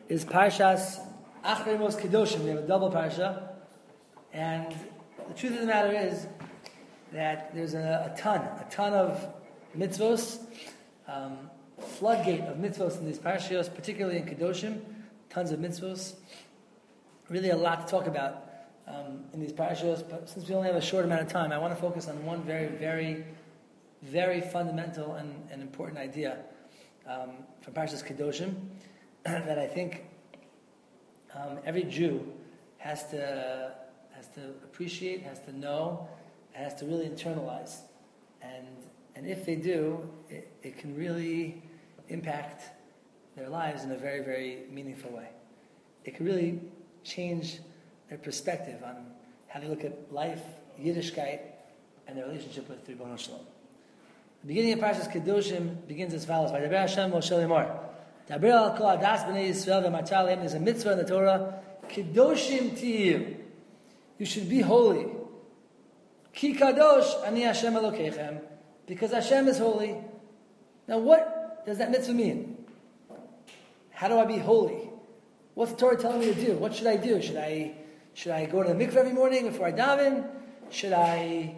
is Parshas Achrei Mos Kedoshim. We have a double parsha, and the truth of the matter is that there's a ton of mitzvos, floodgate of mitzvos in these parashiyos, particularly in Kedoshim, tons of mitzvos. Really a lot to talk about in these parashiyos, but since we only have a short amount of time, I want to focus on one very, very, very fundamental and important idea from Parshas Kedoshim that I think every Jew has to appreciate, has to know, has to really internalize. And if they do, it can really impact their lives in a very, very meaningful way. It can really change their perspective on how they look at life, Yiddishkeit, and their relationship with Ribono Shel Olam. The beginning of Parshas Kedoshim begins as follows: "Vaydaber Hashem Moshe Lemor, Daber al kol adas b'nei Yisrael v'marta aleim." There's a mitzvah in the Torah, Kedoshim tiyu. You should be holy. Ki kadosh ani Hashem Elokeichem, because Hashem is holy. Now, what does that mitzvah mean? How do I be holy? What's the Torah telling me to do? What should I do? Should I go to the mikveh every morning before I daven? Should I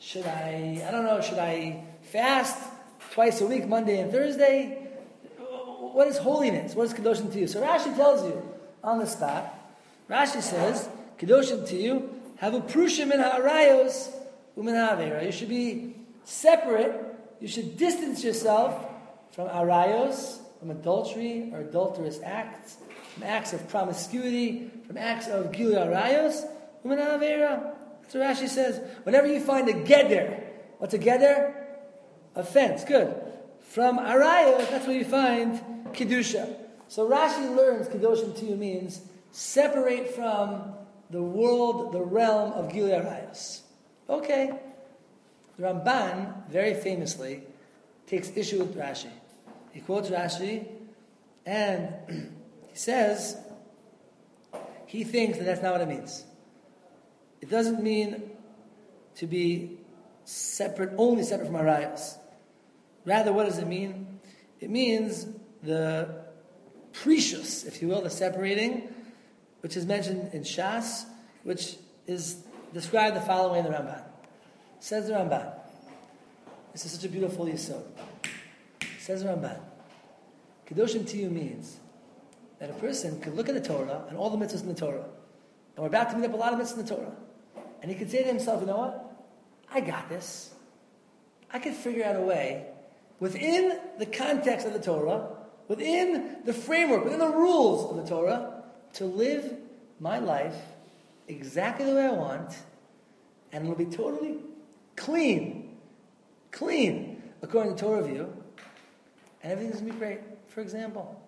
fast twice a week, Monday and Thursday? What is holiness? What is Kedoshim to you? So Rashi tells you on the spot. Rashi says, Kedoshim to you, have a prushim min ha'arayos u'min ha'avera. You should be separate. You should distance yourself from arayos, from adultery or adulterous acts, from acts of promiscuity, from acts of gilui arayos u'min ha'avera. That's what Rashi says. Whenever you find a geder, what's a geder? A fence. Good. From arayos, that's where you find kedusha. So Rashi learns Kedoshim to you means separate from the world, the realm of Gilui Arayos. Okay. The Ramban, very famously, takes issue with Rashi. He quotes Rashi, and he says he thinks that that's not what it means. It doesn't mean to be separate, only separate from Arayos. Rather, what does it mean? It means the precious, if you will, the separating, which is mentioned in Shas, which is described the following way in the Ramban. Says the Ramban. This is such a beautiful yesod. Says the Ramban. Kedoshim to you means that a person could look at the Torah and all the mitzvahs in the Torah, and we're about to meet up a lot of mitzvahs in the Torah, and he could say to himself, you know what? I got this. I could figure out a way within the context of the Torah, within the framework, within the rules of the Torah, to live my life exactly the way I want, and it'll be totally clean, according to Torah view, and everything's going to be great. For example,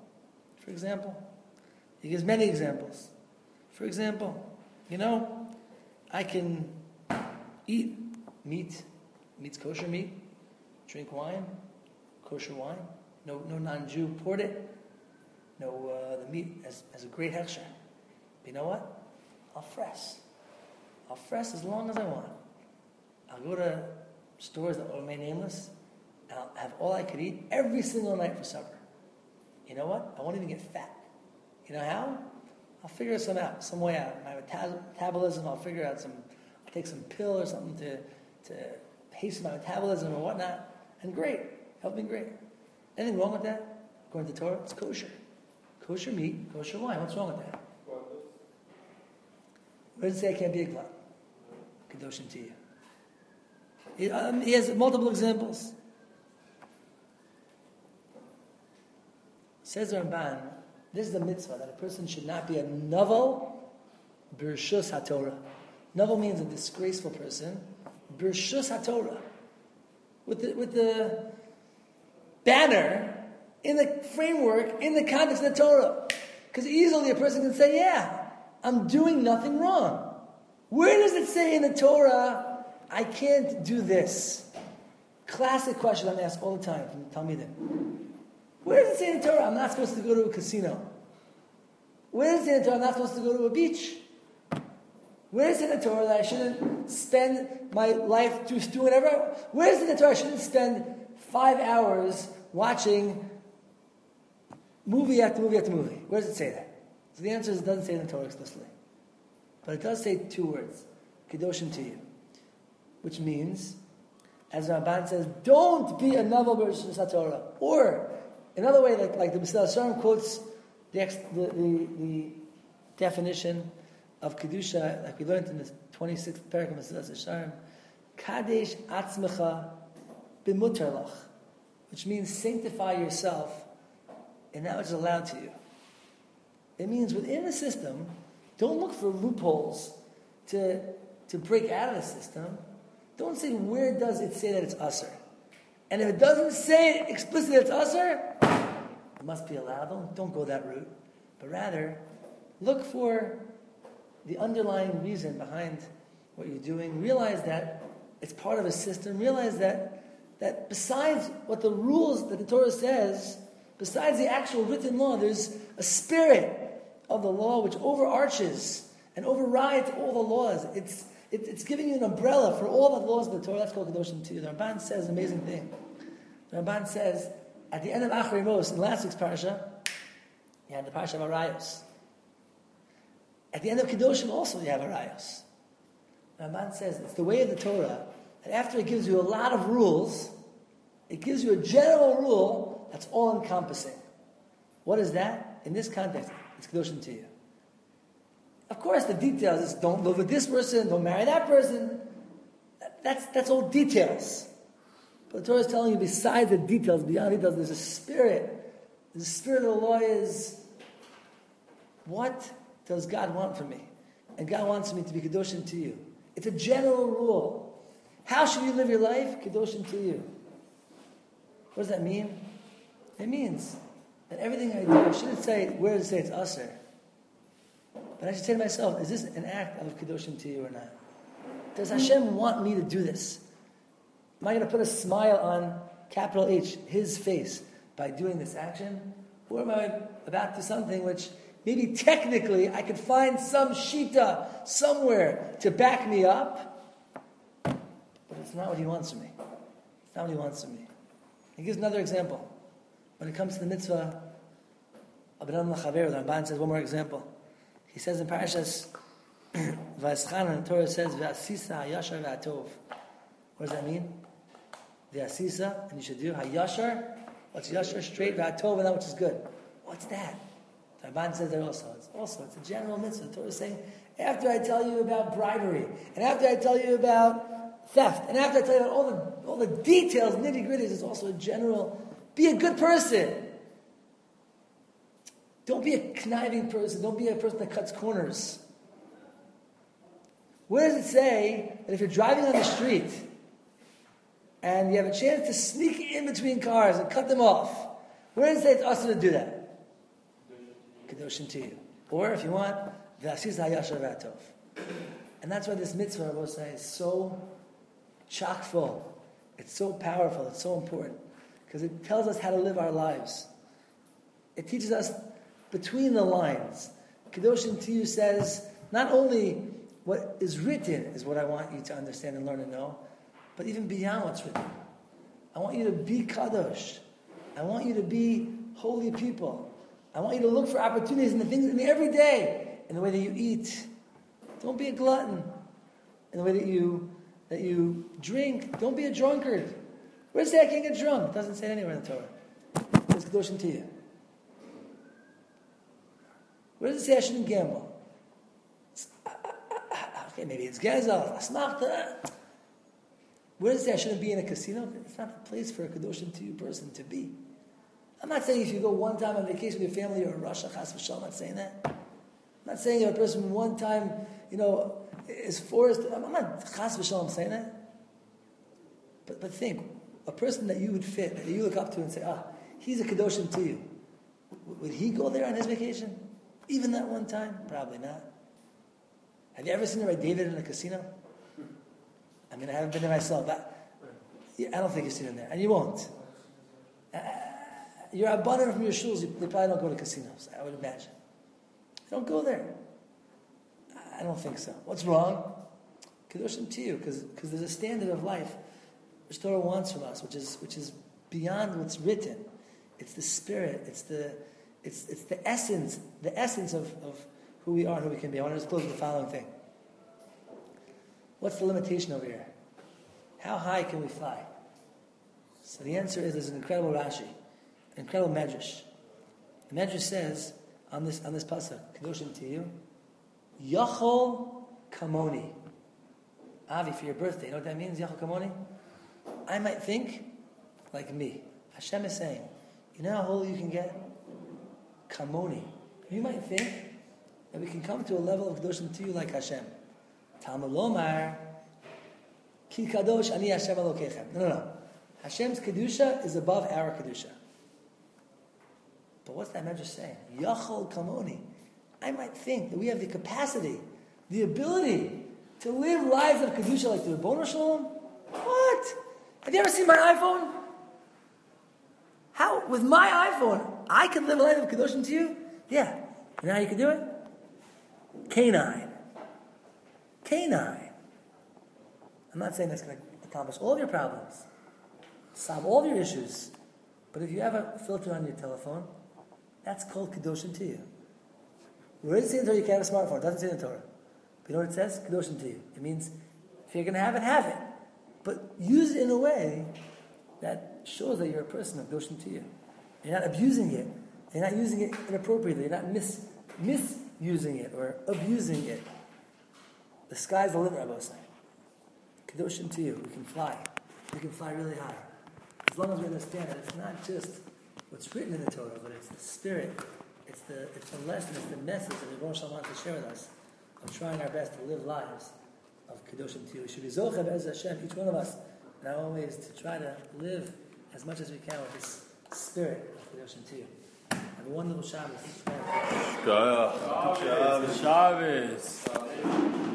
he gives many examples. For example, I can eat meat's kosher meat, drink wine, kosher wine, no non-Jew poured it, the meat has a great hechsher. But you know what? I'll fress as long as I want. I'll go to stores that will remain nameless, and I'll have all I could eat every single night for supper. You know what? I won't even get fat. You know how? I'll figure some way out. My metabolism, I'll take some pill or something to hasten my metabolism or whatnot, and help me great. Anything wrong with that? According to Torah, it's kosher. Kosher meat, kosher wine. What's wrong with that? Where does it say I can't be a glutton? Kedoshim to you. He has multiple examples. Says the Ramban, this is the mitzvah, that a person should not be a novel b'rshus haTorah. Novel means a disgraceful person. B'rshus haTorah. With the banner, in the framework, in the context of the Torah. Because easily a person can say, yeah, I'm doing nothing wrong. Where does it say in the Torah, I can't do this? Classic question I'm asked all the time from the Talmidim. Where does it say in the Torah, I'm not supposed to go to a casino? Where does it say in the Torah, I'm not supposed to go to a beach? Where is it in the Torah that I shouldn't spend my life just doing whatever? Where is it in the Torah I shouldn't spend 5 hours watching movie after movie after movie? Where does it say that? So the answer is it doesn't say in the Torah explicitly. But it does say two words, Kedoshim to you. Which means, as Ramban says, don't be a novel version of Torah. Or, another way, like the Mesilas Yesharim quotes the definition of Kedusha, like we learned in the 26th paragraph of Mesilas Yesharim, Kadesh atzmecha b'mutar lach, which means sanctify yourself in that which is allowed to you. It means within the system, don't look for loopholes to break out of the system. Don't say, where does it say that it's usher? And if it doesn't say explicitly that it's usher, it must be allowed. Don't go that route. But rather, look for the underlying reason behind what you're doing. Realize that it's part of a system. Realize that besides what the rules that the Torah says, besides the actual written law, there's a spirit of the law which overarches and overrides all the laws. It's giving you an umbrella for all the laws of the Torah. That's called Kedoshim to you. The Ramban says an amazing thing. The Ramban says, at the end of Acharei Mos, in last week's parasha, you had the parasha of Arayos. At the end of Kedoshim also you have Arayos. The Ramban says it's the way of the Torah that after it gives you a lot of rules, it gives you a general rule that's all-encompassing. What is that? In this context, it's Kedoshim to you. Of course, the details is don't live with this person, don't marry that person. That's all details. But the Torah is telling you, besides the details, beyond the details, there's a spirit. The spirit of the law is, what does God want from me? And God wants me to be Kedoshim to you. It's a general rule. How should you live your life? Kedoshim to you. What does that mean? It means that everything I do, I shouldn't say, where does it say it's usher? But I should say to myself, is this an act of Kedoshim to you or not? Does Hashem want me to do this? Am I going to put a smile on capital H, his face, by doing this action? Or am I about to do something which maybe technically I could find some shita somewhere to back me up, but it's not what he wants from me. It's not what he wants from me. He gives another example. When it comes to the mitzvah of B'nam L'chaver, the Ramban says one more example. He says in Parashas Va'eschan, the Torah says, V'asisa hayashar v'atov. What does that mean? The asisa, and you should do hayashar, what's yashar, straight, v'atov, and that which is good. What's that? The Ramban says there also. It's a general mitzvah. The Torah is saying, after I tell you about bribery, and after I tell you about theft, and after I tell you about all the details, nitty-gritties, it's also a general, be a good person. Don't be a conniving person. Don't be a person that cuts corners. Where does it say that if you're driving on the street and you have a chance to sneak in between cars and cut them off, where does it say it's us to do that? Kedoshim to you. Or if you want, V'asis hayashar v'atov. And that's why this mitzvah, I will say, is so chock full. It's so powerful. It's so important. Because it tells us how to live our lives. It teaches us between the lines. Kedoshim to you says, not only what is written is what I want you to understand and learn and know, but even beyond what's written. I want you to be kadosh. I want you to be holy people. I want you to look for opportunities in the things in the everyday, in the way that you eat. Don't be a glutton. In the way that you drink, don't be a drunkard. Where does it say I can't get drunk? It doesn't say it anywhere in the Torah. It's Kedoshim to you. Where does it say I shouldn't gamble? Okay, maybe it's Gezel, Asmachta. Where does it say I shouldn't be in a casino? It's not the place for a Kedoshim to you person to be. I'm not saying if you go one time on vacation with your family or a Russia, Chas v'Shalom, I'm not saying that. I'm not saying if a person one time, is forced. I'm not Chas v'Shalom saying that. But think, a person that you would fit, that you look up to and say, he's a Kedoshim to you. Would he go there on his vacation? Even that one time? Probably not. Have you ever seen the Ray David in a casino? I mean, I haven't been there myself. I don't think you've seen him there. And you won't. You're abundant from your shuls. They probably don't go to casinos, I would imagine. Don't go there. I don't think so. What's wrong? Kedoshim to you, because there's a standard of life which Torah wants from us, which is beyond what's written. It's the spirit. It's the essence of who we are and who we can be. I want to just close with the following thing. What's the limitation over here? How high can we fly? So the answer is there's an incredible Rashi, an incredible Medrash. The Medrash says on this pasuk, Kedoshim to you, Yachol Kamoni. Avi, for your birthday, you know what that means, Yachol Kamoni? I might think like me. Hashem is saying, you know how holy you can get? Kamoni. You might think that we can come to a level of Kedoshim to you like Hashem. Talmud Lomar, Ki Kadosh Ani Hashem Elokechem. No. Hashem's Kedusha is above our Kedusha. But what's that Medrash saying? Yachol Kamoni. I might think that we have the capacity, the ability to live lives of Kedusha like the Rebbeinu Shalom. What? Have you ever seen my iPhone? How? With my iPhone, I can live a life of Kedoshim to you? Yeah. You know how you can do it? K9. I'm not saying that's going to accomplish all of your problems, solve all of your issues, but if you have a filter on your telephone, that's called Kedoshim to you. Where does it say in the Torah you can't have a smartphone? It doesn't say in the Torah. But you know what it says? Kedoshim to you. It means if you're going to have it. But use it in a way that shows that you're a person of Kedoshim to you. You're not abusing it. You're not using it inappropriately. You're not misusing it or abusing it. The sky's the limit, Rabbi was saying. Kedoshim to you. We can fly. We can fly really high. As long as we understand that it's not just what's written in the Torah, but it's the spirit, it's the lesson, it's the message that the Rebbeinu Shalom wants to share with us of trying our best to live lives of Kedoshim to you. We should be Zocher Be'ez Hashem, each one of us, in our own ways, to try to live as much as we can with this spirit of Kedoshim to you. Have a wonderful Shabbos. Shabbos.